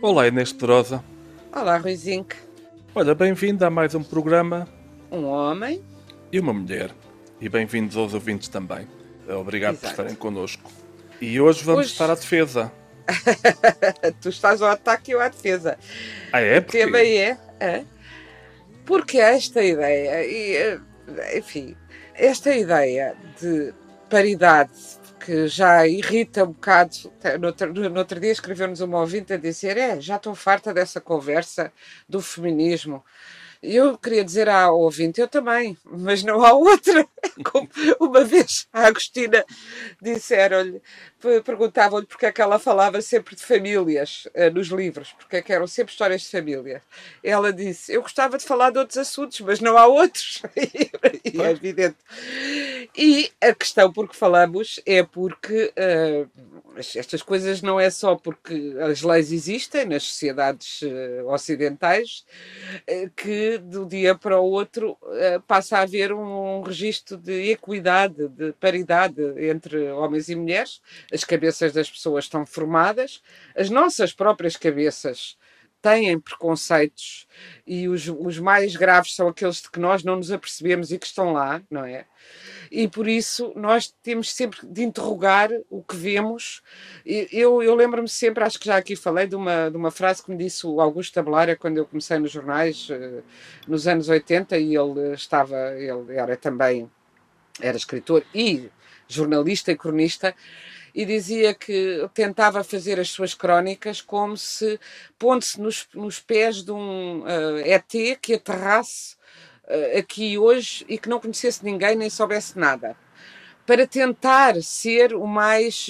Olá, Inês Pedrosa. Olá, Ruizinho. Olha, bem-vindo a mais um programa Um homem? e uma mulher. E bem-vindos aos ouvintes também. Obrigado por estarem Exato. connosco. E hoje vamos estar à Hoje defesa. tu estás ao ataque e eu à defesa. Ah, é? O tema Porquê? é porque esta ideia, enfim, esta ideia de paridade que já irrita um bocado. No outro dia escreveu-nos uma ouvinte a dizer: já estou farta dessa conversa do feminismo. Eu queria dizer ao ouvinte, eu também, mas não há outra. Como uma vez a Agostina disseram-lhe, perguntavam-lhe porque é que ela falava sempre de famílias nos livros, porque é que eram sempre histórias de família. Ela disse, eu gostava de falar de outros assuntos, mas não há outros. E é Pois. evidente. E a questão por que falamos é porque estas coisas não é só porque as leis existem nas sociedades ocidentais, que do dia para o outro passa a haver um registro de equidade, de paridade entre homens e mulheres. As cabeças das pessoas estão formadas, as nossas próprias cabeças têm preconceitos e os mais graves são aqueles de que nós não nos apercebemos e que estão lá, não é? E por isso nós temos sempre de interrogar o que vemos. Eu lembro-me sempre, acho que já aqui falei, de uma frase que me disse o Augusto Tabelária quando eu comecei nos jornais, nos anos 80, e ele era também, era escritor e jornalista e cronista, e dizia que tentava fazer as suas crónicas como se, pondo-se nos pés de um ET que aterrasse aqui hoje e que não conhecesse ninguém nem soubesse nada, para tentar ser o mais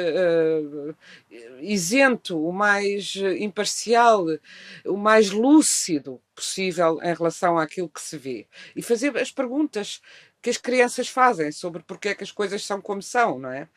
isento, o mais imparcial, o mais lúcido possível em relação àquilo que se vê. E fazer as perguntas que as crianças fazem sobre porque é que as coisas são como são, não é?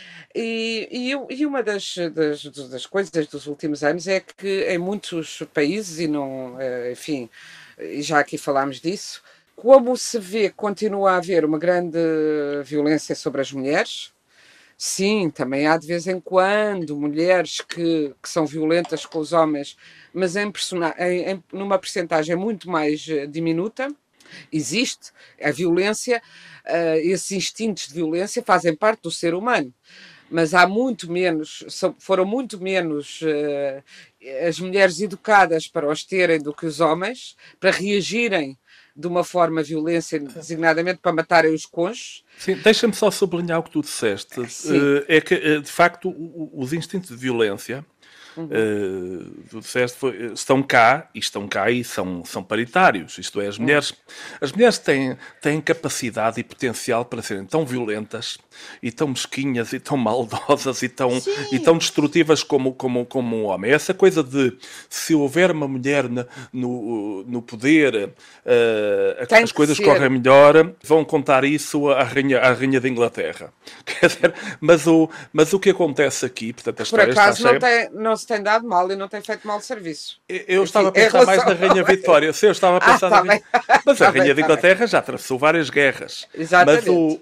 E uma das coisas dos últimos anos é que em muitos países, e não, enfim, e já aqui falámos disso, como se vê, continua a haver uma grande violência sobre as mulheres. Sim, também há de vez em quando mulheres que são violentas com os homens, mas numa percentagem muito mais diminuta. Existe a violência, esses instintos de violência fazem parte do ser humano, mas há muito menos, foram muito menos as mulheres educadas para os terem do que os homens, para reagirem de uma forma violência, designadamente para matarem os cônjuges. Sim, deixa-me só sublinhar o que tu disseste. Sim. É que, de facto, os instintos de violência Uhum. tu disseste, estão cá e são paritários. Isto é, Uhum. as mulheres têm capacidade e potencial para serem tão violentas e tão mesquinhas e tão maldosas e tão Sim. destrutivas como um homem. Essa coisa de se houver uma mulher no poder, Tem as que coisas correm ser. melhor, vão contar isso à rainha de Inglaterra. Quer dizer, mas o que acontece aqui, portanto, a Que por história está acaso cheia. não se tem dado mal e não tem feito mau serviço. Eu estava Enfim, a em pensar mais relação na Rainha Vitória. Sim, eu estava a pensar na está Rainha. bem. Mas a Está bem, Rainha de está bem. Inglaterra já atravessou várias guerras. Mas Exatamente.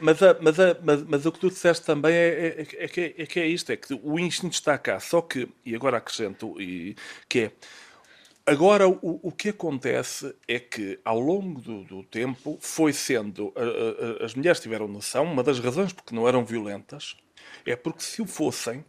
mas o que tu disseste também é que é isto: é que o instinto está cá. Só que, e agora acrescento, que é. Agora, o que acontece é que, ao longo do tempo, foi sendo. As mulheres tiveram noção, uma das razões porque não eram violentas é porque, se o fossem,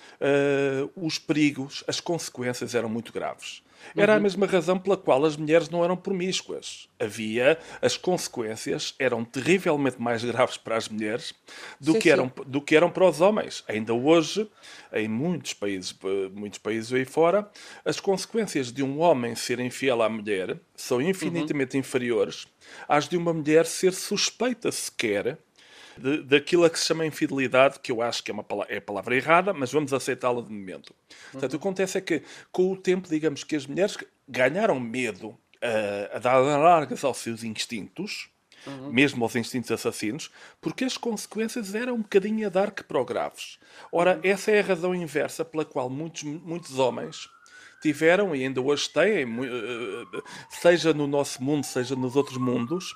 os perigos, as consequências eram muito graves. Era a Uhum. mesma razão pela qual as mulheres não eram promíscuas. As consequências eram terrivelmente mais graves para as mulheres Sim, sim. do que eram para os homens. Ainda hoje, em muitos países aí fora, as consequências de um homem ser infiel à mulher são Uhum. infinitamente inferiores às de uma mulher ser suspeita sequer daquilo a que se chama infidelidade, que eu acho que é a palavra errada, mas vamos aceitá-la de momento. Portanto, o que Uhum. acontece é que, com o tempo, digamos que as mulheres ganharam medo a dar largas aos seus instintos, Uhum. mesmo aos instintos assassinos, porque as consequências eram um bocadinho a dar que para o graves. Ora, Uhum. essa é a razão inversa pela qual muitos homens tiveram e ainda hoje têm, seja no nosso mundo, seja nos outros mundos,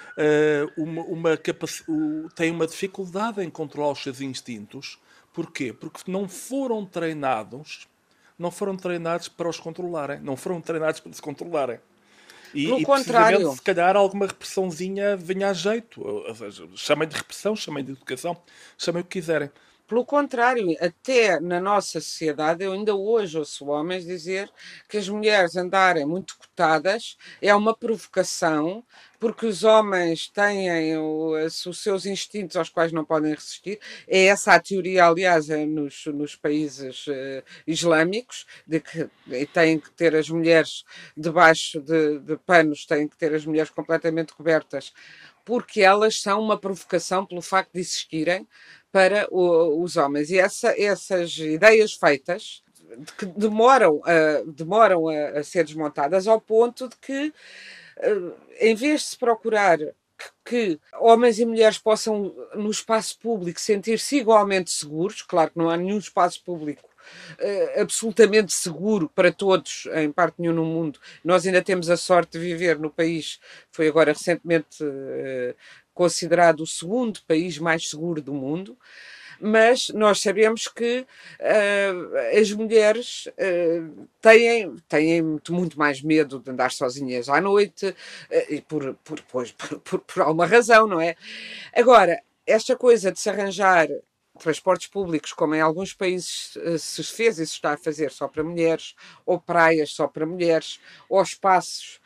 têm uma dificuldade em controlar os seus instintos. Porquê? Porque não foram treinados não foram treinados para os controlarem, não foram treinados para se controlarem. Pelo E precisamente, contrário. se calhar, alguma repressãozinha venha a jeito. Ou seja, chamem de repressão, chamem de educação, chamem o que quiserem. Pelo contrário, até na nossa sociedade, eu ainda hoje ouço homens dizer que as mulheres andarem muito cotadas é uma provocação, porque os homens têm os seus instintos aos quais não podem resistir. É essa a teoria, aliás, nos países islâmicos, de que têm que ter as mulheres debaixo de panos, têm que ter as mulheres completamente cobertas, porque elas são uma provocação pelo facto de existirem para os homens. E essas ideias feitas que demoram a ser desmontadas ao ponto de que, em vez de se procurar que homens e mulheres possam, no espaço público, sentir-se igualmente seguros, claro que não há nenhum espaço público absolutamente seguro para todos, em parte nenhuma no mundo. Nós ainda temos a sorte de viver no país, foi agora recentemente considerado o segundo país mais seguro do mundo, mas nós sabemos que as mulheres têm muito mais medo de andar sozinhas à noite, e por alguma razão, não é? Agora, esta coisa de se arranjar transportes públicos, como em alguns países se fez e se está a fazer só para mulheres, ou praias só para mulheres, ou espaços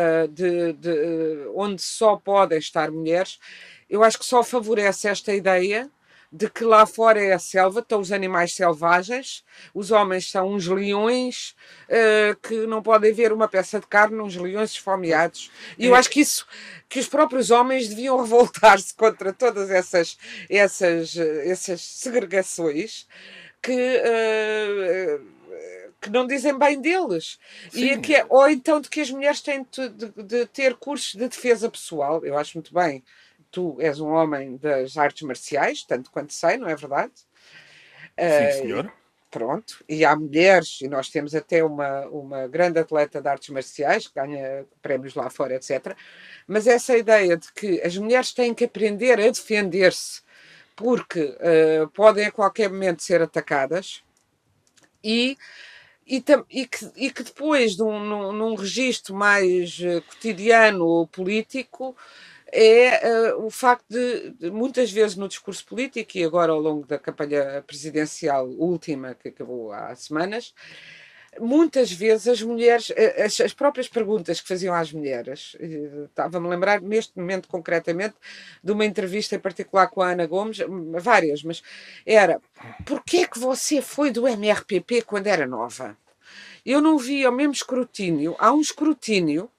onde só podem estar mulheres, eu acho que só favorece esta ideia de que lá fora é a selva, estão os animais selvagens, os homens são uns leões que não podem ver uma peça de carne, uns leões esfomeados. E eu acho que isso, que os próprios homens deviam revoltar-se contra todas essas segregações que não dizem bem deles. Sim, Ou então de que as mulheres têm de ter cursos de defesa pessoal. Eu acho muito bem. Tu és um homem das artes marciais, tanto quanto sei, não é verdade? sim, Uh, senhor. Pronto, e há mulheres, e nós temos até uma grande atleta de artes marciais, que ganha prémios lá fora, etc. Mas essa ideia de que as mulheres têm que aprender a defender-se, porque podem a qualquer momento ser atacadas, e que depois, num registro mais cotidiano ou político, é o facto de, muitas vezes no discurso político, e agora ao longo da campanha presidencial última, que acabou há semanas, muitas vezes as mulheres, as próprias perguntas que faziam às mulheres, estava-me a lembrar neste momento concretamente de uma entrevista em particular com a Ana Gomes, várias, mas era: porquê que você foi do MRPP quando era nova? Eu não vi ao mesmo escrutínio, há um escrutínio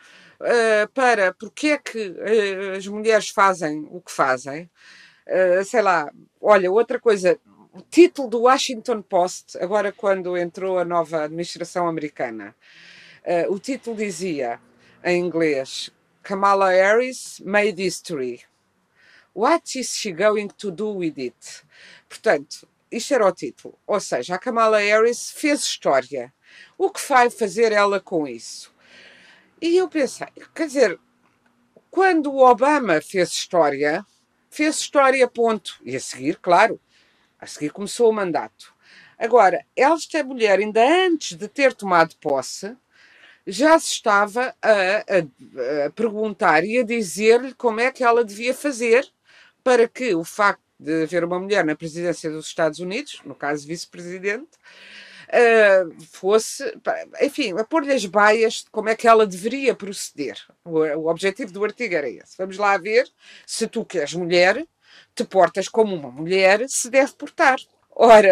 para porque é que as mulheres fazem o que fazem. Sei lá, olha, outra coisa, o título do Washington Post, agora quando entrou a nova administração americana, o título dizia, em inglês, Kamala Harris made history. What is she going to do with it? Portanto, isto era o título. Ou seja, a Kamala Harris fez história. O que vai fazer ela com isso? E eu pensei, quer dizer, quando o Obama fez história, ponto. E a seguir, claro, a seguir começou o mandato. Agora, esta mulher, ainda antes de ter tomado posse, já se estava a perguntar e a dizer-lhe como é que ela devia fazer para que o facto de haver uma mulher na presidência dos Estados Unidos, no caso vice-presidente, fosse, enfim, a pôr-lhe as baias de como é que ela deveria proceder. O objetivo do artigo era esse. Vamos lá ver se tu, que és mulher, te portas como uma mulher se deve portar. Ora,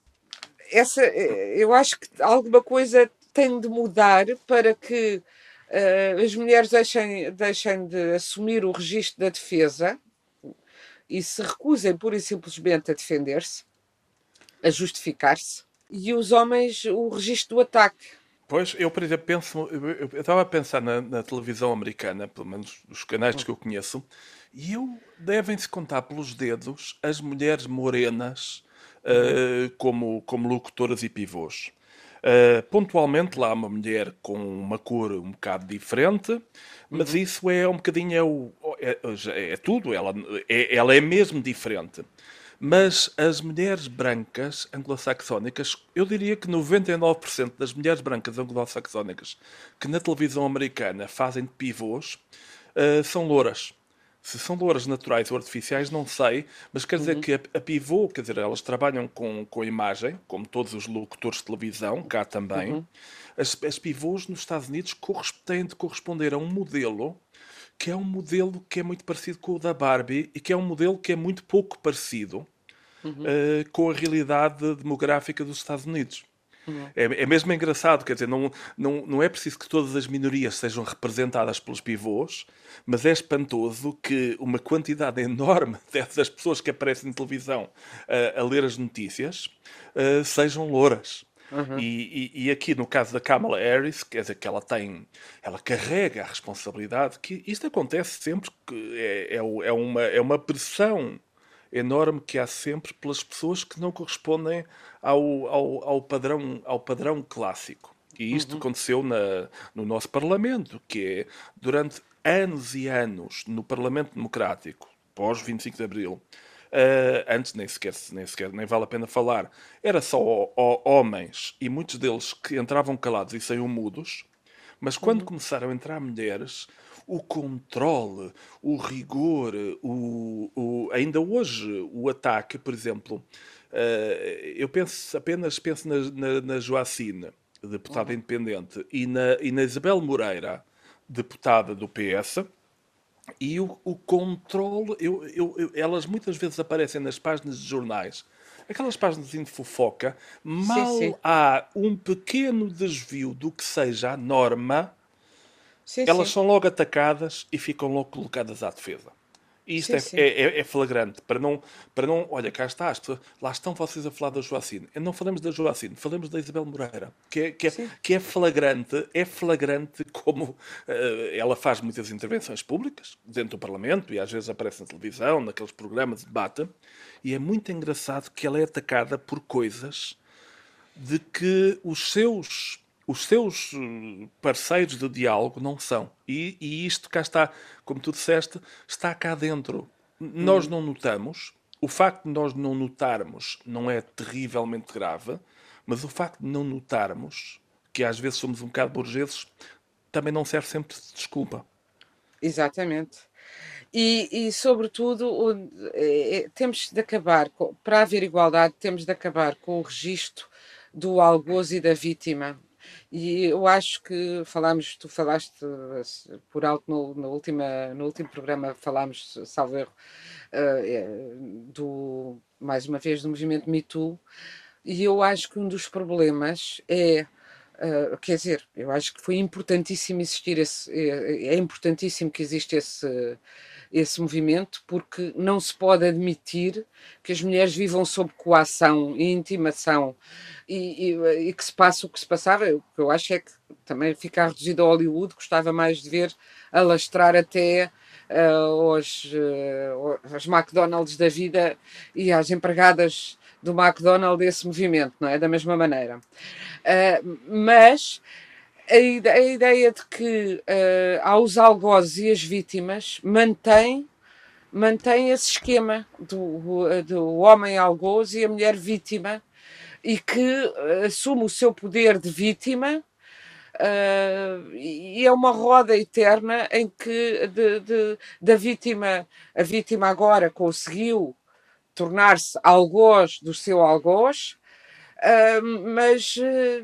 eu acho que alguma coisa tem de mudar para que as mulheres deixem de assumir o registro da defesa e se recusem pura e simplesmente a defender-se, a justificar-se, e os homens o registro do ataque. Pois, eu, por exemplo, eu estava a pensar na televisão americana, pelo menos os canais que eu conheço, e devem-se contar pelos dedos as mulheres morenas como locutoras e pivôs. Pontualmente lá há uma mulher com uma cor um bocado diferente, mas isso é um bocadinho é tudo, ela é mesmo diferente. Mas as mulheres brancas anglo-saxónicas, eu diria que 99% das mulheres brancas anglo-saxónicas que na televisão americana fazem de pivôs são louras. Se são louras naturais ou artificiais, não sei, mas quer dizer Uhum, que a pivô, quer dizer, elas trabalham com a imagem, como todos os locutores de televisão, cá também. uhum, As pivôs nos Estados Unidos têm de corresponder a um modelo que é um modelo que é muito parecido com o da Barbie e que é um modelo que é muito pouco parecido uhum, com a realidade demográfica dos Estados Unidos. uhum. É mesmo engraçado, quer dizer, não é preciso que todas as minorias sejam representadas pelos pivôs, mas é espantoso que uma quantidade enorme dessas pessoas que aparecem na televisão a ler as notícias sejam louras. Uhum. E aqui no caso da Kamala Harris, quer dizer que ela carrega a responsabilidade, que isto acontece sempre, que é uma pressão enorme que há sempre pelas pessoas que não correspondem ao padrão clássico. E isto Uhum. aconteceu no nosso Parlamento, que é durante anos e anos no Parlamento Democrático, pós 25 de Abril, antes nem vale a pena falar, era só homens e muitos deles que entravam calados e saíam mudos, mas quando Uhum. começaram a entrar mulheres, o controle, o rigor, ainda hoje o ataque, por exemplo, eu apenas penso na Joacine, deputada Uhum. independente, e na Isabel Moreira, deputada do PS, e o controle, elas muitas vezes aparecem nas páginas de jornais, aquelas páginas de fofoca, Sim, sim. mal há um pequeno desvio do que seja a norma, Sim, elas sim. são logo atacadas e ficam logo colocadas à defesa. E isto Sim, sim. é flagrante. Olha, cá está, lá estão vocês a falar da Joacine. Não falamos da Joacine, falamos da Isabel Moreira. Sim. Que é flagrante como ela faz muitas intervenções públicas dentro do Parlamento e às vezes aparece na televisão, naqueles programas de debate. E é muito engraçado que ela é atacada por coisas de que os seus parceiros de diálogo não são. E isto cá está, como tu disseste, está cá dentro. Nós Uhum. não notamos. O facto de nós não notarmos não é terrivelmente grave, mas o facto de não notarmos, que às vezes somos um bocado burgueses, também não serve sempre de desculpa. Exatamente. Sobretudo, temos de acabar, para haver igualdade, temos de acabar com o registro do algoz e da vítima. E eu acho que tu falaste por alto no último programa, falámos, salvo erro, mais uma vez, do movimento Me Too, e eu acho que um dos problemas é. Quer dizer, eu acho que foi importantíssimo existir é importantíssimo que exista esse movimento, porque não se pode admitir que as mulheres vivam sob coação e intimação e que se passe o que se passava. O que eu acho é que também ficar reduzido a Hollywood, gostava mais de ver alastrar até aos McDonald's da vida e às empregadas do McDonald's esse movimento, não é? Da mesma maneira. Mas a ideia de que há os algozes e as vítimas mantém esse esquema do homem algoz e a mulher vítima e que assume o seu poder de vítima. E é uma roda eterna em que da vítima, a vítima agora conseguiu tornar-se algoz do seu algoz, mas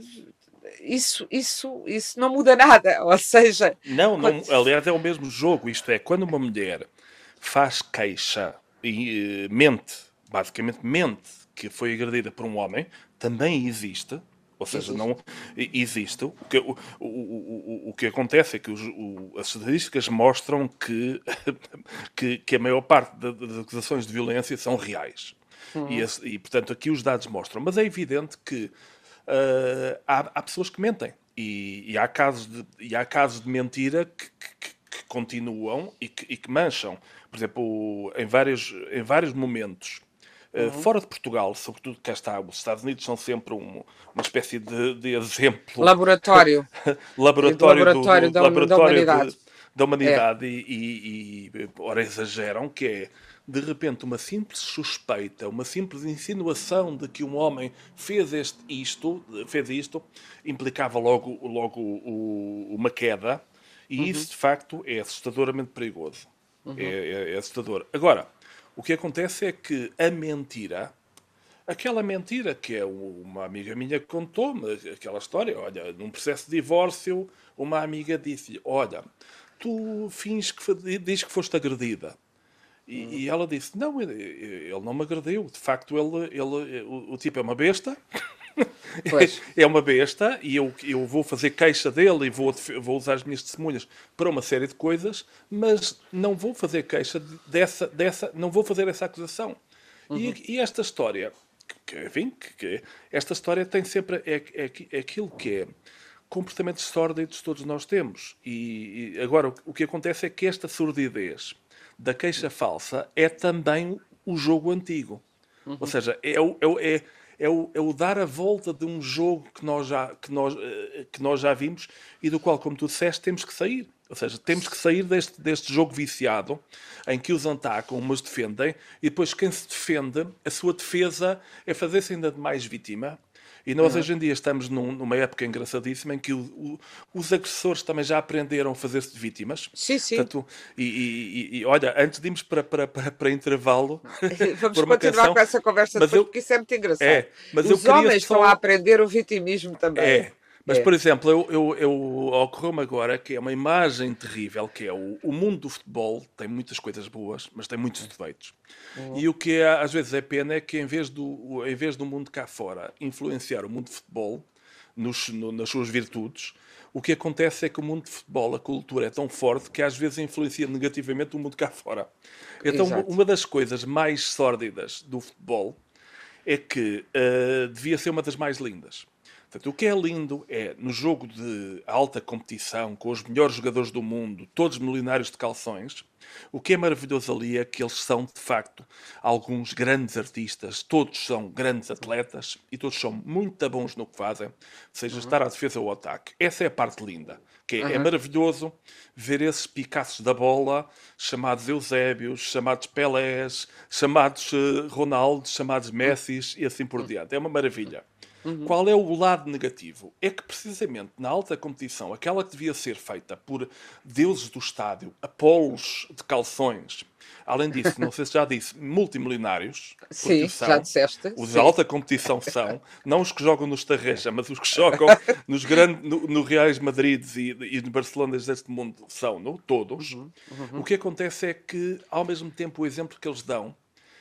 isso não muda nada. Ou seja, Não, quando... não, aliás, é o mesmo jogo. Isto é, quando uma mulher faz queixa e mente, basicamente mente, que foi agredida por um homem, também existe. Ou seja, existe. não existe. O que acontece é que as estatísticas mostram que a maior parte das acusações de violência são reais. Uhum, Portanto, aqui os dados mostram. Mas é evidente que há pessoas que mentem. E há casos de mentira que continuam e que mancham. Por exemplo, em vários momentos, uhum. fora de Portugal, sobretudo cá está, os Estados Unidos são sempre uma espécie de exemplo, Laboratório, laboratório, laboratório da laboratório humanidade. da É. humanidade ora, exageram, que é, de repente, uma simples suspeita, uma simples insinuação de que um homem fez isto, implicava logo uma queda, e Uhum, isso, de facto, é assustadoramente perigoso. uhum. É assustador. Agora, o que acontece é que a mentira, aquela mentira que é uma amiga minha que contou-me, aquela história, olha, num processo de divórcio, uma amiga disse-lhe, olha, tu fins que diz que foste agredida. E ela disse, não, ele não me agrediu. De facto, o tipo é uma besta, Pois. é uma besta, e eu vou fazer queixa dele e vou usar as minhas testemunhas para uma série de coisas, mas não vou fazer queixa não vou fazer essa acusação. Uhum. E esta história, enfim, esta história tem sempre é aquilo que é comportamentos sórdidos todos nós temos. E agora o que acontece é que esta sordidez da queixa falsa é também o jogo antigo. Ou Uhum. seja, é o dar a volta de um jogo que nós já vimos e do qual, como tu disseste, temos que sair. Ou seja, temos que sair deste jogo viciado em que os atacam, uns defendem, e depois quem se defende, a sua defesa é fazer-se ainda de mais vítima. E nós Uhum. hoje em dia estamos numa época engraçadíssima em que os agressores também já aprenderam a fazer-se de vítimas. Sim, sim. Portanto, olha, antes de irmos para intervalo, Vamos por uma continuar canção, com essa conversa mas depois, eu, porque isso é muito engraçado. mas eu Os queria homens estão a só. aprender o vitimismo também. É, mas É. por exemplo, ocorreu-me agora que é uma imagem terrível, que é o mundo do futebol tem muitas coisas boas, mas tem muitos defeitos. Uhum. E o que às vezes é pena é que em vez do mundo cá fora influenciar o mundo de futebol nas suas virtudes, o que acontece é que o mundo de futebol, a cultura é tão forte que às vezes influencia negativamente o mundo cá fora. Então, Exato. uma das coisas mais sórdidas do futebol é que devia ser uma das mais lindas. Portanto, o que é lindo é, no jogo de alta competição, com os melhores jogadores do mundo, todos milionários de calções, o que é maravilhoso ali é que eles são, de facto, alguns grandes artistas, todos são grandes atletas e todos são muito bons no que fazem, seja Uhum. estar à defesa ou ao ataque. Essa é a parte linda, que é Uhum. maravilhoso ver esses Picassos da bola, chamados Eusébios, chamados Pelés, chamados Ronaldos, chamados Messis e assim por diante. É uma maravilha. Uhum. Qual é o lado negativo? É que precisamente na alta competição, aquela que devia ser feita por deuses do estádio, apolos de calções, além disso, não sei se já disse, multimilionários, porque o Sim, já são, disseste. os de Sim. alta competição são, não os que jogam no Estarreja, mas os que jogam no Reais Madrid e no Barcelona deste mundo são, no, todos. Uhum. O Uhum. que acontece é que, ao mesmo tempo, o exemplo que eles dão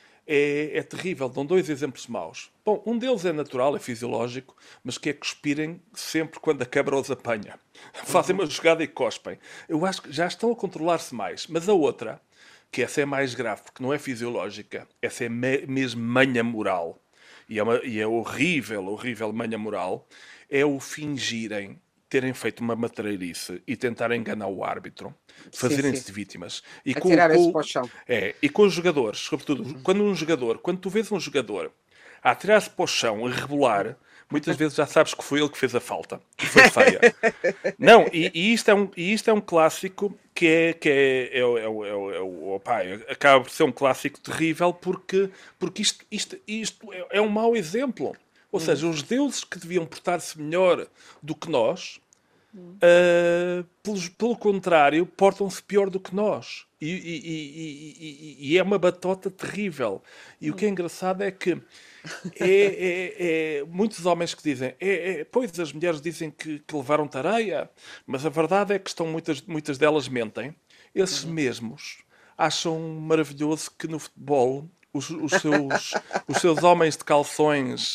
é terrível. Dão dois exemplos maus. Bom, um deles é natural, é fisiológico, mas que é cuspirem sempre quando a câmara os apanha. Fazem Uhum. uma jogada e cospem. Eu acho que já estão a controlar-se mais. Mas a outra, que essa é mais grave, porque não é fisiológica, essa é mesmo manha moral. E é horrível, horrível manha moral, é o fingirem terem feito uma matreirice e tentarem enganar o árbitro, Sim, sim. fazerem-se de vítimas. E Atirar-se para o chão. e com os jogadores, sobretudo, quando tu vês um jogador a atirar-se para o chão, a rebolar, muitas vezes já sabes que foi ele que fez a falta. E foi feia. Não, isto é um clássico opá, acaba por ser um clássico terrível porque isto é um mau exemplo. Ou Uhum. seja, os deuses que deviam portar-se melhor do que nós, pelo contrário, portam-se pior do que nós. E é uma batota terrível. E o que é engraçado é que muitos homens que dizem, pois as mulheres dizem que levaram tareia, mas a verdade é que muitas delas mentem. Esses Uhum. mesmos acham maravilhoso que no futebol os seus homens de calções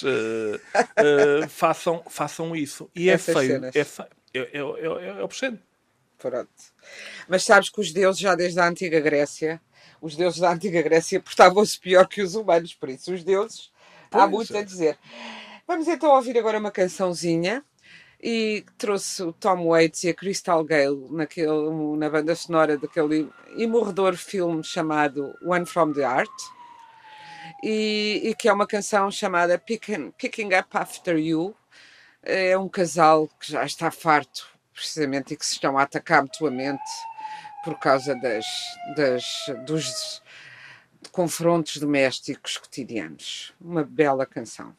façam isso. E é Essas feio, é cenas. feio. É obsceno. Pronto. Mas sabes que os deuses, já desde a Antiga Grécia, os deuses da Antiga Grécia portavam-se pior que os humanos, por isso os deuses, há Pois, muito a dizer. Vamos então ouvir agora uma cançãozinha e trouxe o Tom Waits e a Crystal Gale na banda sonora daquele imorredor filme chamado One from the Heart e que é uma canção chamada Picking Up After You. É um casal que já está farto, precisamente, e que se estão a atacar mutuamente por causa dos confrontos domésticos cotidianos. Uma bela canção.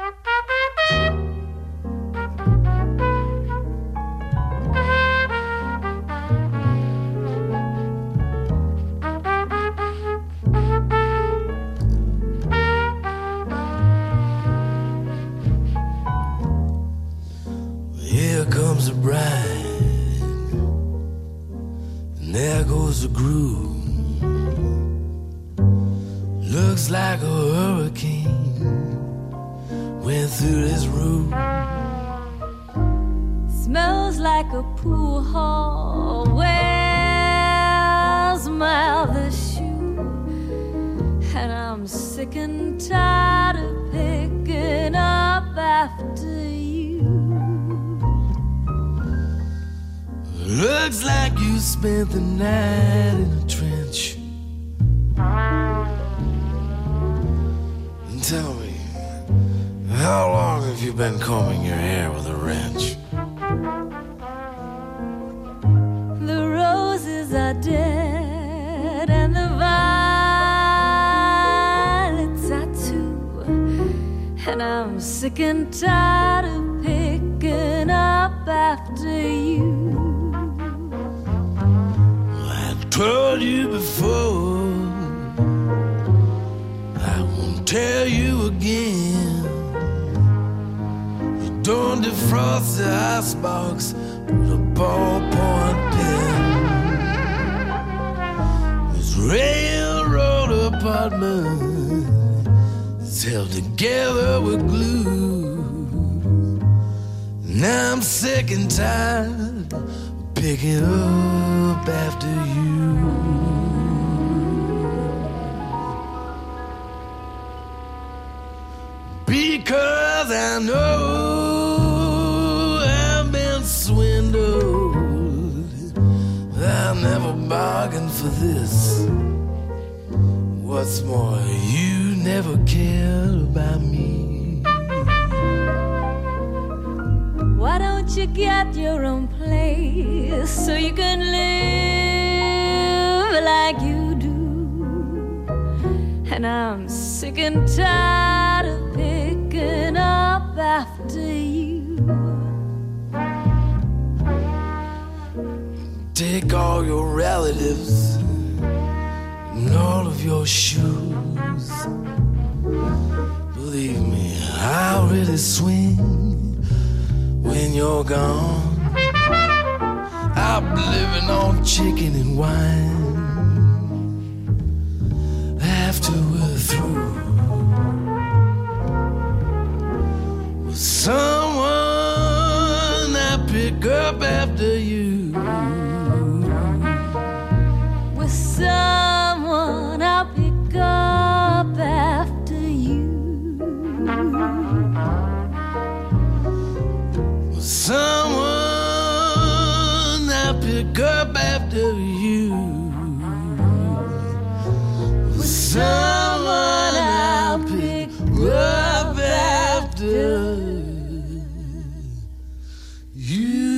Here comes the bride, and there goes the groom. Looks like a hurricane went through this room. Smells like a pool hall. Where's my other shoe? And I'm sick and tired of picking up after you. Looks like you spent the night in a trench. And tell me, how long have you been combing your hair with a wrench? The roses are dead and the violets are too. And I'm sick and tired of picking up after you. I told you before, I won't tell you again. You don't defrost the icebox with a ballpoint pen. This railroad apartment is held together with glue. And I'm sick and tired of picking up after you. Because I know I've been swindled. I never bargained for this. What's more, you never cared about me. Why don't you get your own place so you can live like you do? And I'm sick and tired of picking up after you. Take all your relatives and all of your shoes. Believe me, I'll really swing when you're gone. I'll be living on chicken and wine after we're through. With someone I pick up after you. With someone I'll pick up after you. With someone I pick up after you. With someone I'll pick up after you.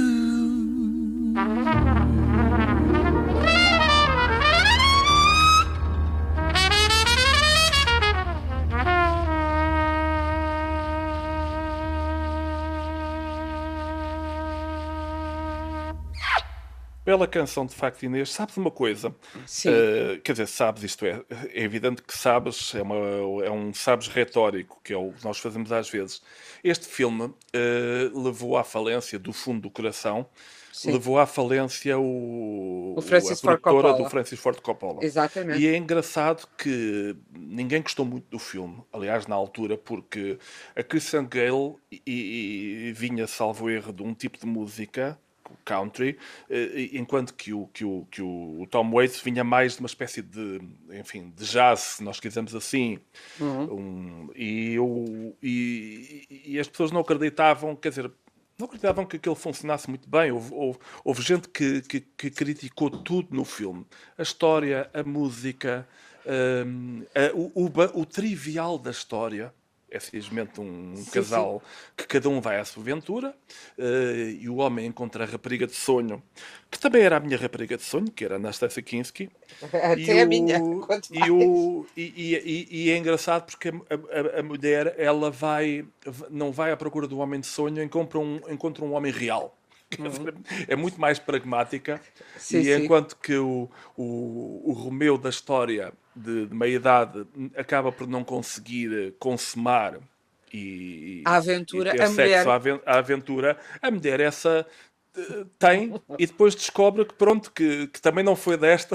Bela canção, de facto, Inês. Sabes uma coisa? Sim. Quer dizer, sabes, isto é evidente que sabes, é um sabes retórico, que é o que nós fazemos às vezes. Este filme levou à falência, do fundo do coração, Sim. levou à falência a Francis Ford produtora Coppola. do Francis Ford Coppola. Exatamente. E é engraçado que ninguém gostou muito do filme, aliás, na altura, porque a Christian Gale vinha, salvo erro, de um tipo de música, country, enquanto que o Tom Waits vinha mais de uma espécie de, enfim, de jazz, se nós quisermos assim. E as pessoas não acreditavam, quer dizer, não acreditavam que aquilo funcionasse muito bem. Houve gente que criticou tudo no filme. A história, a música, o trivial da história. É simplesmente um Sim, casal que cada um vai à sua aventura, e o homem encontra a rapariga de sonho, que também era a minha rapariga de sonho, que era a Anastasia Kinski, e, Até a minha, o, quanto e, mais. o, e é engraçado porque a mulher ela não vai à procura do homem de sonho, encontra um homem real. Quer dizer, é muito mais pragmática, Sim, e sim. enquanto que o Romeu da história de meia-idade acaba por não conseguir consumar A e aventura, ter a sexo mulher. à aventura, a mulher essa tem e depois descobre que pronto, que também não foi desta.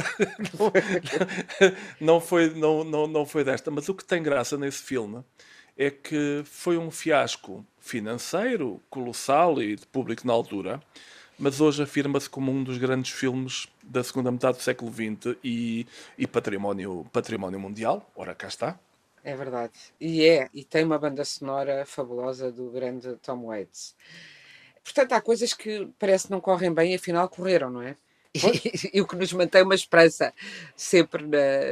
Não foi desta. Mas o que tem graça nesse filme é que foi um fiasco financeiro colossal e de público na altura, mas hoje afirma-se como um dos grandes filmes da segunda metade do século XX e património mundial. Ora, cá está. É verdade. E tem uma banda sonora fabulosa do grande Tom Waits. Portanto, há coisas que parece que não correm bem e afinal correram, não é? Pois, E o que nos mantém uma esperança sempre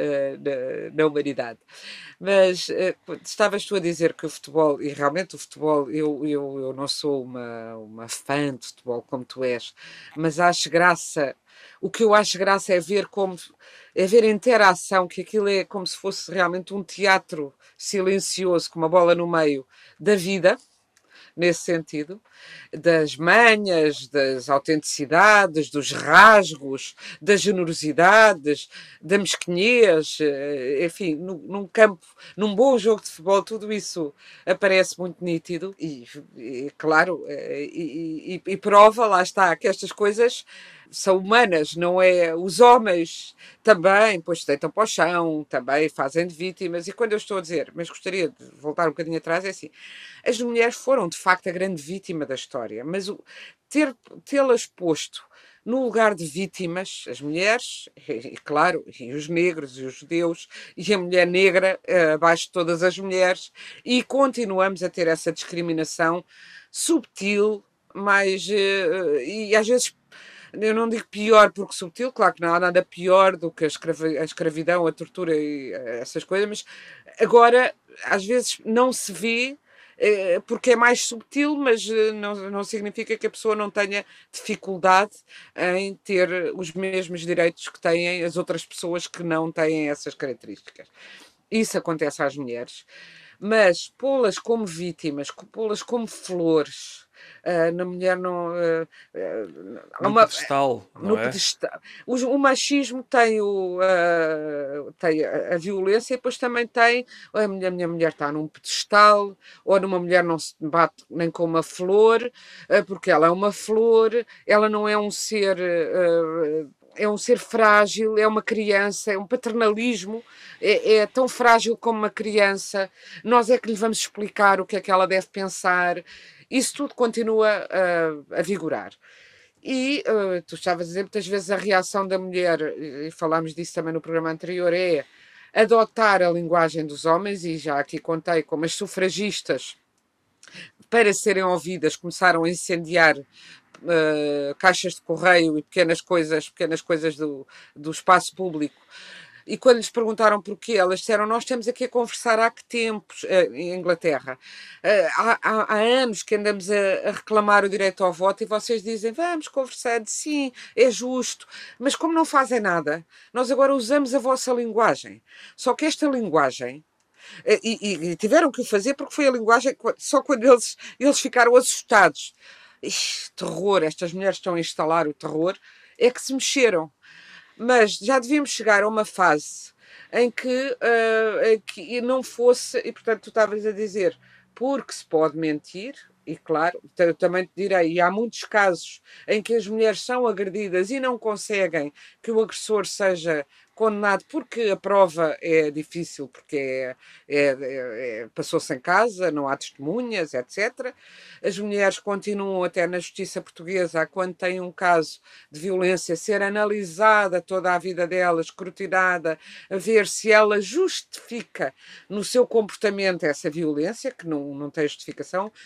na humanidade. Mas estavas tu a dizer que o futebol, e realmente o futebol, eu não sou uma fã de futebol como tu és, mas acho graça. O que eu acho graça é ver a interação, que aquilo é como se fosse realmente um teatro silencioso, com uma bola no meio da vida, nesse sentido, das manhas, das autenticidades, dos rasgos, das generosidades, da mesquinhez, enfim, num campo, num bom jogo de futebol, tudo isso aparece muito nítido claro, e prova, lá está, que estas coisas são humanas, não é? Os homens também, pois se deitam para o chão, também fazem de vítimas, e quando eu estou a dizer, mas gostaria de voltar um bocadinho atrás, é assim, as mulheres foram de facto a grande vítima da história, mas tê-las posto no lugar de vítimas, as mulheres, e claro, e os negros e os judeus, e a mulher negra abaixo de todas as mulheres, e continuamos a ter essa discriminação subtil, mas e às vezes eu não digo pior porque subtil, claro que não há nada pior do que a escravidão, a tortura e essas coisas, mas agora às vezes não se vê porque é mais subtil, mas não significa que a pessoa não tenha dificuldade em ter os mesmos direitos que têm as outras pessoas que não têm essas características. Isso acontece às mulheres, mas pô-las como vítimas, pô-las como flores, na mulher não. Há no uma, pedestal, no não é? pedestal. O machismo tem, tem a violência e depois também tem minha mulher está num pedestal, ou numa mulher não se bate nem com uma flor, porque ela é uma flor, ela não é um ser. É um ser frágil, é uma criança, é um paternalismo, é tão frágil como uma criança. Nós é que lhe vamos explicar o que é que ela deve pensar. Isso tudo continua a vigorar. E tu estavas a dizer, muitas vezes a reação da mulher, e falámos disso também no programa anterior, é adotar a linguagem dos homens, e já aqui contei como as sufragistas, para serem ouvidas, começaram a incendiar caixas de correio e pequenas coisas do espaço público. E quando lhes perguntaram porquê, elas disseram: Nós estamos aqui a conversar há que tempos, em Inglaterra. Há anos que andamos a reclamar o direito ao voto e vocês dizem: Vamos conversar, sim, é justo. Mas como não fazem nada, nós agora usamos a vossa linguagem. Só que esta linguagem. E tiveram que o fazer porque foi a linguagem. Só quando eles ficaram assustados. Terror, estas mulheres estão a instalar o terror, é que se mexeram. Mas já devíamos chegar a uma fase em que não fosse, e portanto tu estavas a dizer, porque se pode mentir, e claro, eu também te direi, e há muitos casos em que as mulheres são agredidas e não conseguem que o agressor seja condenado porque a prova é difícil, porque passou-se em casa, não há testemunhas, etc. As mulheres continuam até na justiça portuguesa, quando têm um caso de violência, ser analisada toda a vida dela, escrutinada, a ver se ela justifica no seu comportamento essa violência, que não tem justificação. Há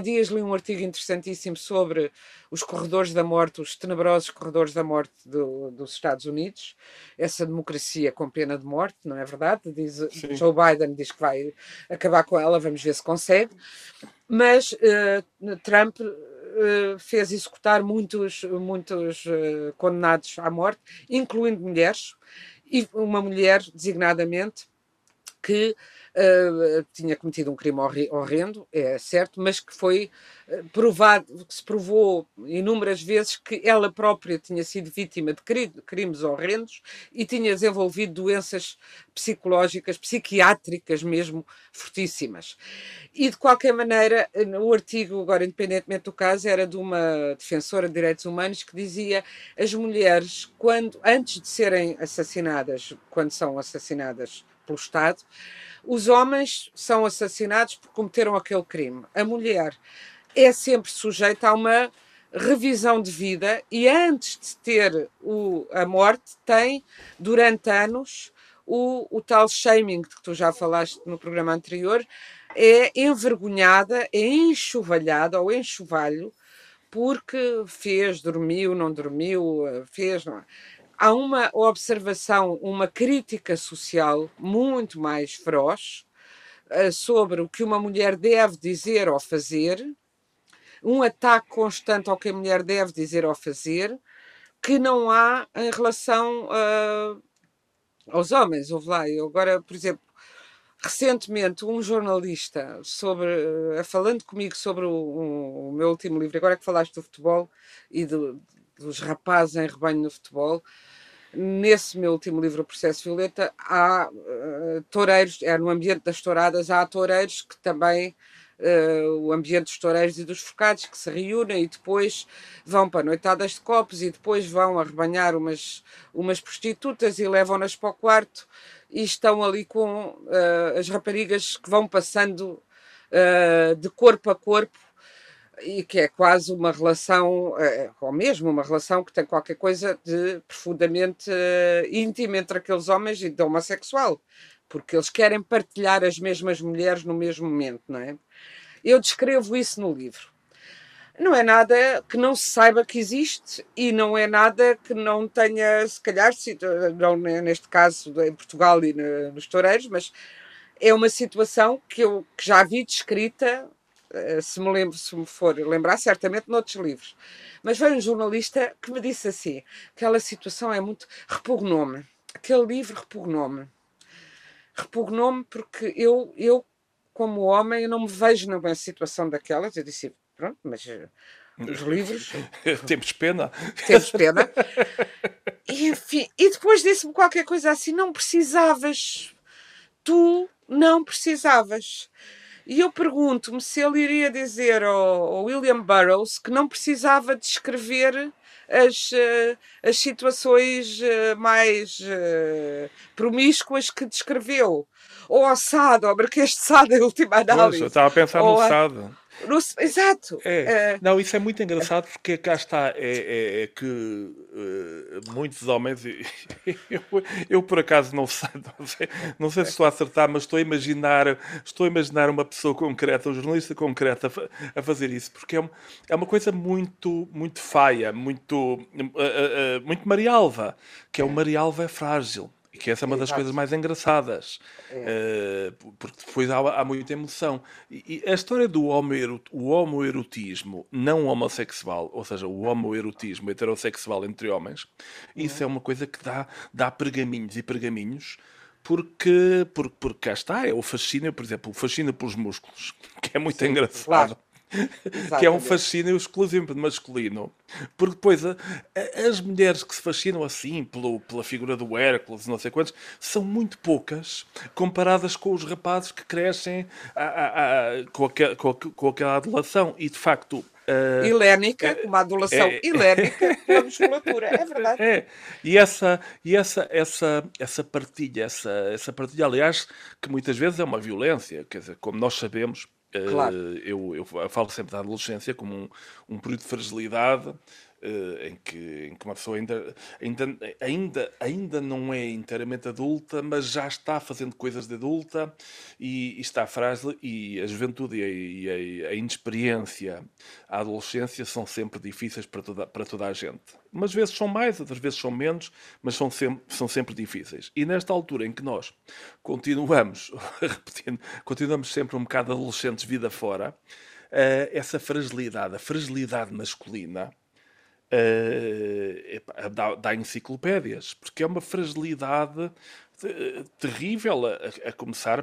dias li um artigo interessantíssimo sobre os corredores da morte, os tenebrosos corredores da morte dos Estados Unidos, essa democracia com pena de morte, não é verdade? Joe Biden diz que vai acabar com ela, vamos ver se consegue, mas Trump fez executar muitos condenados à morte, incluindo mulheres, e uma mulher, designadamente, que tinha cometido um crime horrendo, é certo, mas que foi provado, que se provou inúmeras vezes que ela própria tinha sido vítima de crimes horrendos e tinha desenvolvido doenças psicológicas, psiquiátricas mesmo, fortíssimas. E, de qualquer maneira, o artigo, agora independentemente do caso, era de uma defensora de direitos humanos que dizia as mulheres, antes de serem assassinadas, quando são assassinadas pelo Estado, os homens são assassinados porque cometeram aquele crime. A mulher é sempre sujeita a uma revisão de vida e antes de ter a morte tem, durante anos, o tal shaming de que tu já falaste no programa anterior, é envergonhada, é enxovalhada ao enxovalho porque dormiu, não dormiu, fez... Não. Há uma observação, uma crítica social muito mais feroz sobre o que uma mulher deve dizer ou fazer, um ataque constante ao que a mulher deve dizer ou fazer, que não há em relação aos homens. Houve lá, eu agora, por exemplo, recentemente um jornalista falando comigo sobre o meu último livro, agora que falaste do futebol e dos rapazes em rebanho no futebol, nesse meu último livro, O Processo Violeta, há toureiros, no ambiente das touradas, há toureiros que também, o ambiente dos toureiros e dos forcados, que se reúnem e depois vão para noitadas de copos e depois vão arrebanhar umas prostitutas e levam-nas para o quarto e estão ali com as raparigas que vão passando de corpo a corpo, e que é quase uma relação, ou mesmo uma relação que tem qualquer coisa de profundamente íntima entre aqueles homens e de homossexual, porque eles querem partilhar as mesmas mulheres no mesmo momento, não é? Eu descrevo isso no livro. Não é nada que não se saiba que existe e não é nada que não tenha, se calhar, não neste caso em Portugal e nos toureiros, mas é uma situação que já vi descrita, se me for lembrar, certamente noutros livros. Mas veio um jornalista que me disse assim, aquela situação é muito... repugnou-me. Aquele livro repugnou-me. Repugnou-me porque eu, como homem, eu não me vejo numa situação daquelas. Eu disse, pronto, mas os livros... Temos pena. Temos pena. E, enfim, e depois disse-me qualquer coisa assim, não precisavas. Tu não precisavas. E eu pergunto-me se ele iria dizer ao William Burroughs que não precisava descrever as situações mais promíscuas que descreveu. Ou ao Sade, ao Marquês de Sade, em última análise. Eu estava a pensar no Sade. Exato. Não, isso é muito engraçado porque cá está, que muitos homens, eu por acaso não sei se estou a acertar, mas estou a imaginar uma pessoa concreta, um jornalista concreto a fazer isso, porque é uma coisa muito, muito faia, muito Marialva, que é o Marialva é frágil. E que essa é uma das coisas mais engraçadas, porque depois há muita emoção. E a história do homoerotismo não homossexual, ou seja, o homoerotismo heterossexual entre homens, isso é uma coisa que dá pergaminhos e pergaminhos, porque cá está, é o fascínio, por exemplo, o fascínio pelos músculos, que é muito engraçado. Claro. Que é um fascínio exclusivo masculino, porque depois as mulheres que se fascinam assim pela figura do Hércules, não sei quantos, são muito poucas comparadas com os rapazes que crescem com aquela adulação. E de facto helénica, uma adulação helénica pela musculatura, é verdade. E essa partilha, aliás, que muitas vezes é uma violência, quer dizer, como nós sabemos. Claro. Eu falo sempre da adolescência como um período de fragilidade em que uma pessoa ainda não é inteiramente adulta, mas já está fazendo coisas de adulta e está frágil, e a juventude e a inexperiência, a adolescência são sempre difíceis para toda a gente. Umas vezes são mais, outras vezes são menos, mas são sempre difíceis. E nesta altura em que nós continuamos, repetindo, continuamos sempre um bocado adolescentes vida fora, essa fragilidade, a fragilidade masculina, dá enciclopédias, porque é uma fragilidade terrível, a começar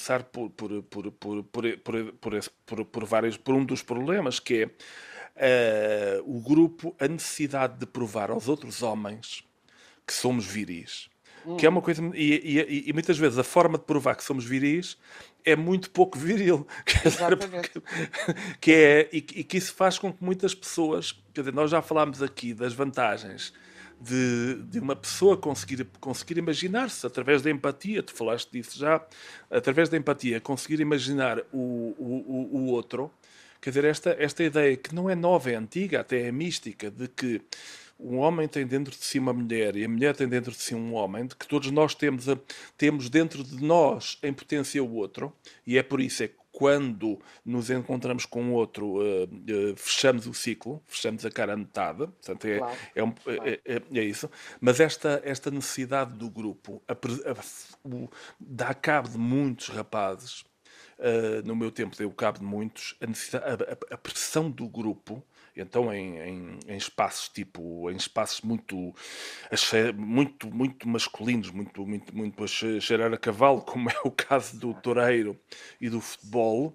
por um dos problemas, que é o grupo, a necessidade de provar aos outros homens que somos viris. Que é uma coisa. E muitas vezes a forma de provar que somos viris é muito pouco viril. Quer dizer, Exatamente. e que isso faz com que muitas pessoas. Quer dizer, nós já falámos aqui das vantagens de uma pessoa conseguir imaginar-se através da empatia. Tu falaste disso já. Através da empatia, conseguir imaginar o outro. Quer dizer, esta ideia que não é nova, é antiga, até é mística, de que um homem tem dentro de si uma mulher e a mulher tem dentro de si um homem, de que todos nós temos dentro de nós em potência o outro, e é por isso que quando nos encontramos com o outro, fechamos o ciclo, fechamos a cara a metade. Portanto, Claro, é isso. Mas esta necessidade do grupo dá cabo de muitos rapazes. No meu tempo deu cabo de muitos, a pressão do grupo. Então, em espaços muito masculinos, muito a cheirar a cavalo, como é o caso do toureiro e do futebol,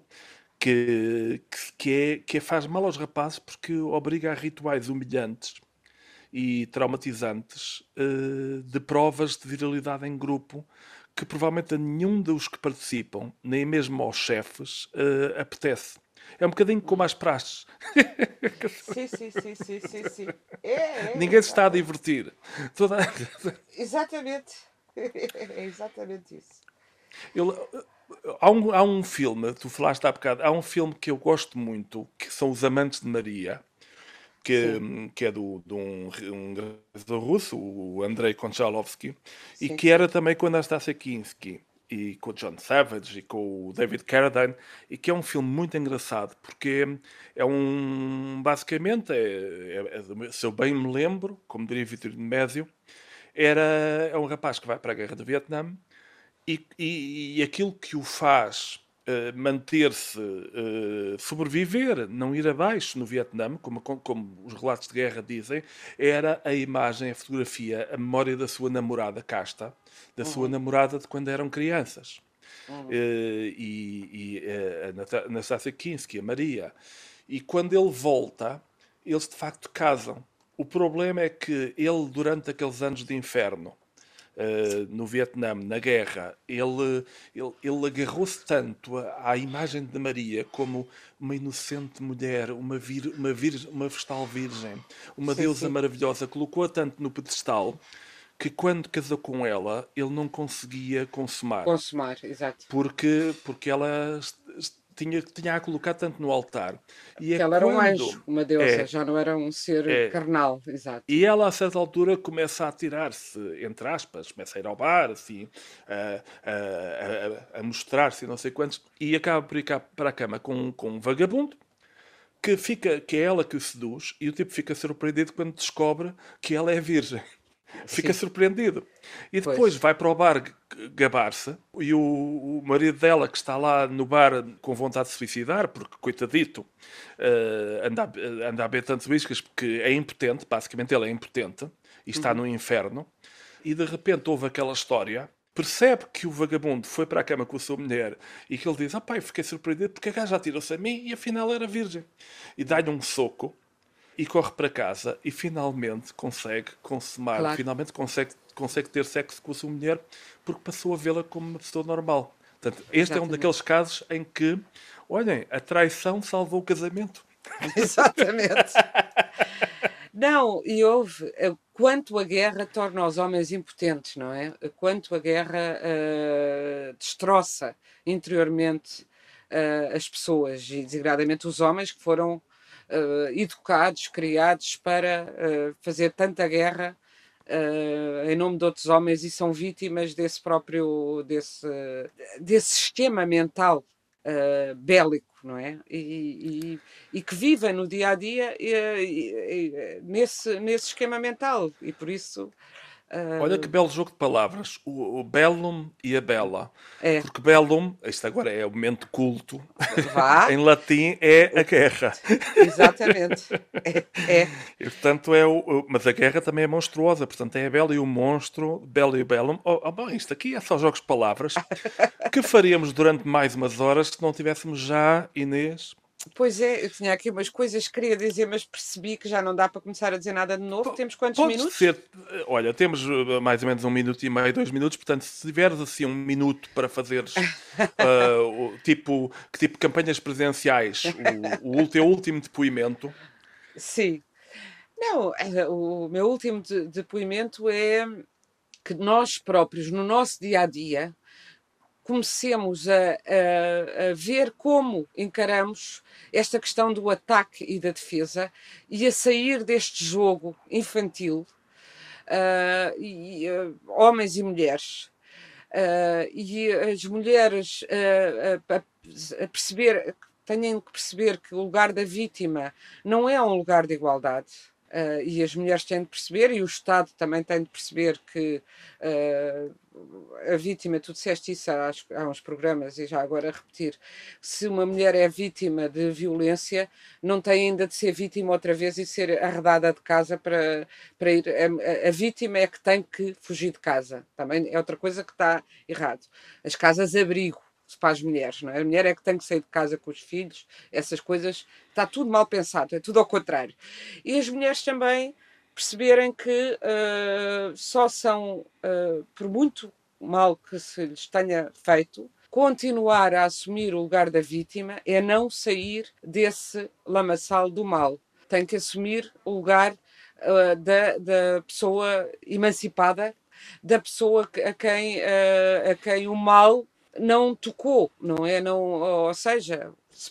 que faz mal aos rapazes, porque obriga a rituais humilhantes e traumatizantes, de provas de virilidade em grupo, que provavelmente a nenhum dos que participam, nem mesmo aos chefes, apetece. É um bocadinho como as praxes. sim, sim, sim, sim, sim, sim. Ninguém se está a divertir. Toda... Exatamente. É exatamente isso. Eu- há um filme, tu falaste há bocado, há um filme que eu gosto muito, que são Os Amantes de Maria, Sim, que é de um realizador russo, o Andrei Konchalovsky, e sim, que sim. era também com a Anastasia Kinski, e com o John Savage, e com o David Carradine, e que é um filme muito engraçado, porque basicamente, se eu bem me lembro, como diria Vitorino Mésio, é um rapaz que vai para a guerra do Vietnã, e aquilo que o faz manter-se, sobreviver, não ir abaixo no Vietnã, como os relatos de guerra dizem, era a imagem, a fotografia, a memória da sua namorada casta, da sua Uhum, namorada de quando eram crianças. uhum. A Nastasia Kinski, a Maria. E quando ele volta, eles de facto casam. O problema é que ele, durante aqueles anos de inferno, no Vietnã, na guerra, ele agarrou-se tanto à imagem de Maria como uma inocente mulher, uma vestal virgem, uma Sim, deusa sim. maravilhosa, colocou-a tanto no pedestal que quando casou com ela, ele não conseguia consumar, Consumar, exato. porque ela tinha a colocar tanto no altar. E é Que ela era um anjo, quando uma deusa, é, já não era um ser é, carnal, exato. e ela, a certa altura, começa a tirar-se, entre aspas, começa a ir ao bar, assim, a mostrar-se, não sei quantos, e acaba por ir cá para a cama com um vagabundo, que é ela que o seduz, e o tipo fica surpreendido quando descobre que ela é virgem. Fica Sim, surpreendido. E depois pois. vai para o bar gabar-se, e o marido dela, que está lá no bar com vontade de se suicidar, porque, coitadito, anda a beber tantos whiskas porque é impotente, basicamente ele é impotente, e está Uhum. no inferno, e de repente houve aquela história, percebe que o vagabundo foi para a cama com a sua mulher, e que ele diz, pai, fiquei surpreendido porque a gaja atirou-se a mim e afinal era virgem. E dá-lhe um soco, e corre para casa e finalmente consegue consumar, Claro, finalmente consegue ter sexo com a sua mulher, porque passou a vê-la como uma pessoa normal. Portanto, este é um exatamente. daqueles casos em que, olhem, a traição salvou o casamento. Exatamente. Não, e houve quanto a guerra torna os homens impotentes, não é? Quanto a guerra destroça interiormente as pessoas, e designadamente os homens que foram educados, criados para fazer tanta guerra em nome de outros homens e são vítimas desse sistema mental bélico, não é? E que vivem no dia a dia nesse esquema mental e por isso. Olha que belo jogo de palavras, o bellum e a bella. É. Porque bellum, isto agora é o momento culto, Vá. em latim é a guerra. Exatamente. É. E, portanto, mas a guerra também é monstruosa, portanto é a bela e o monstro, belo e o bellum. Bom, isto aqui é só jogos de palavras que faríamos durante mais umas horas se não tivéssemos já, Inês. Pois é, eu tinha aqui umas coisas que queria dizer, mas percebi que já não dá para começar a dizer nada de novo. Temos quantos minutos? Olha, temos mais ou menos 1 minuto e meio, 2 minutos, portanto, se tiveres assim 1 minuto para fazeres que tipo de campanhas presidenciais, o teu último depoimento. Sim. Não, o meu último depoimento é que nós próprios, no nosso dia a dia, comecemos a ver como encaramos esta questão do ataque e da defesa e a sair deste jogo infantil, homens e mulheres, e as mulheres a perceber, têm que perceber que o lugar da vítima não é um lugar de igualdade. E as mulheres têm de perceber, e o Estado também tem de perceber que a vítima, tu disseste isso há uns programas e já agora a repetir, se uma mulher é vítima de violência, não tem ainda de ser vítima outra vez e ser arredada de casa para ir. A vítima é que tem que fugir de casa. Também é outra coisa que está errado. As casas-abrigo para as mulheres, não é? A mulher é que tem que sair de casa com os filhos, essas coisas, está tudo mal pensado, é tudo ao contrário. E as mulheres também perceberem que só são, por muito mal que se lhes tenha feito, continuar a assumir o lugar da vítima é não sair desse lamaçal do mal. Tem que assumir o lugar da pessoa emancipada, da pessoa a quem o mal não tocou, não é? Não, ou seja,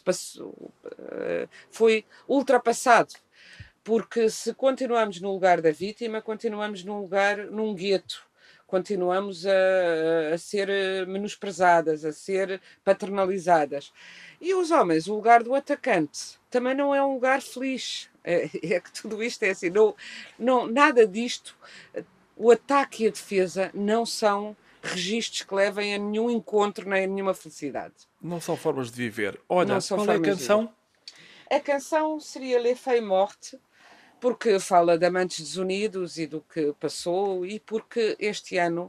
foi ultrapassado. Porque se continuamos no lugar da vítima, continuamos num gueto, continuamos a ser menosprezadas, a ser paternalizadas. E os homens, o lugar do atacante, também não é um lugar feliz. É que tudo isto é assim, nada disto, o ataque e a defesa não são registros que levem a nenhum encontro nem a nenhuma felicidade. Não são formas de viver. Olha, qual é a canção? A canção seria Les Feuilles Mortes, porque fala de amantes desunidos e do que passou e porque este ano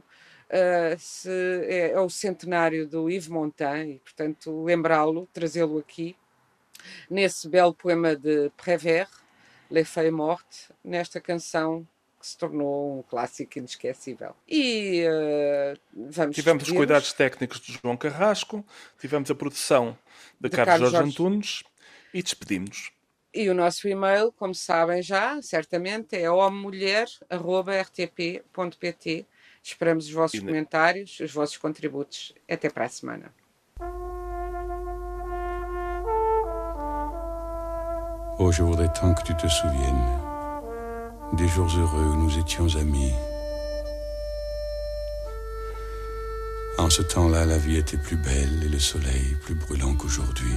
é o centenário do Yves Montand e, portanto, lembrá-lo, trazê-lo aqui, nesse belo poema de Prévert, Les Feuilles Mortes, nesta canção que se tornou um clássico inesquecível. E tivemos os cuidados técnicos de João Carrasco, tivemos a produção de Carlos Jorge Antunes e despedimos-nos. E o nosso e-mail, como sabem já, certamente, é homem-mulher@rtp.pt. Esperamos os vossos comentários, os vossos contributos. Até para a semana. Oh, je voudrais tant que tu te souviennes des jours heureux où nous étions amis. En ce temps-là, la vie était plus belle et le soleil plus brûlant qu'aujourd'hui.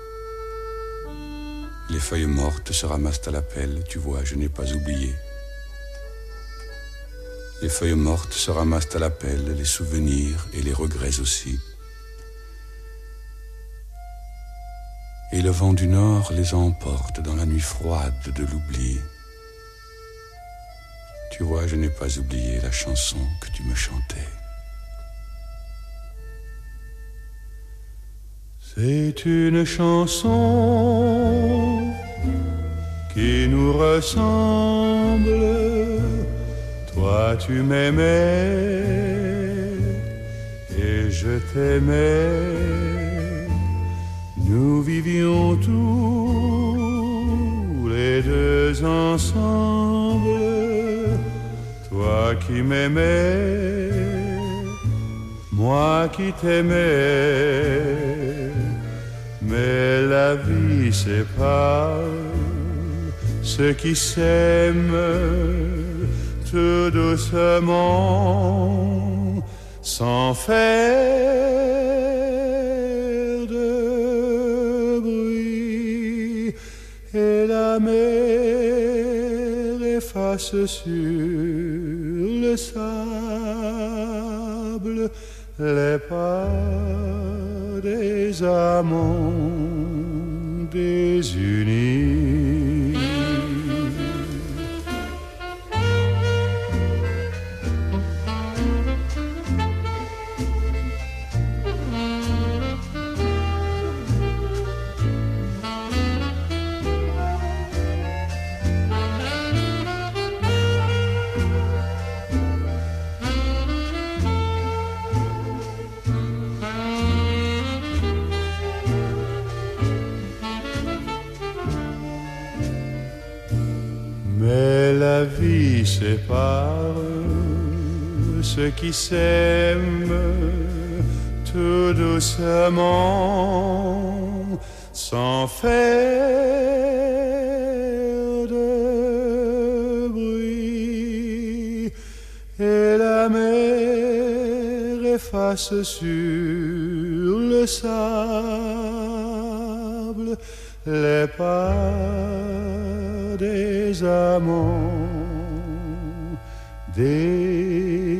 Les feuilles mortes se ramassent à la pelle, tu vois, je n'ai pas oublié. Les feuilles mortes se ramassent à la pelle, les souvenirs et les regrets aussi. Et le vent du nord les emporte dans la nuit froide de l'oubli. Tu vois, je n'ai pas oublié la chanson que tu me chantais. C'est une chanson qui nous ressemble. Toi, tu m'aimais et je t'aimais. Nous vivions tous les deux ensemble. Toi qui m'aimais, moi qui t'aimais. Mais la vie sépare ceux qui s'aiment tout doucement, sans faire de bruit, et la mer efface sur le sable les pas des amants désunis. Mais la vie sépare ceux qui s'aiment tout doucement, sans faire de bruit, et la mer efface sur le sable les pas des amants désunis.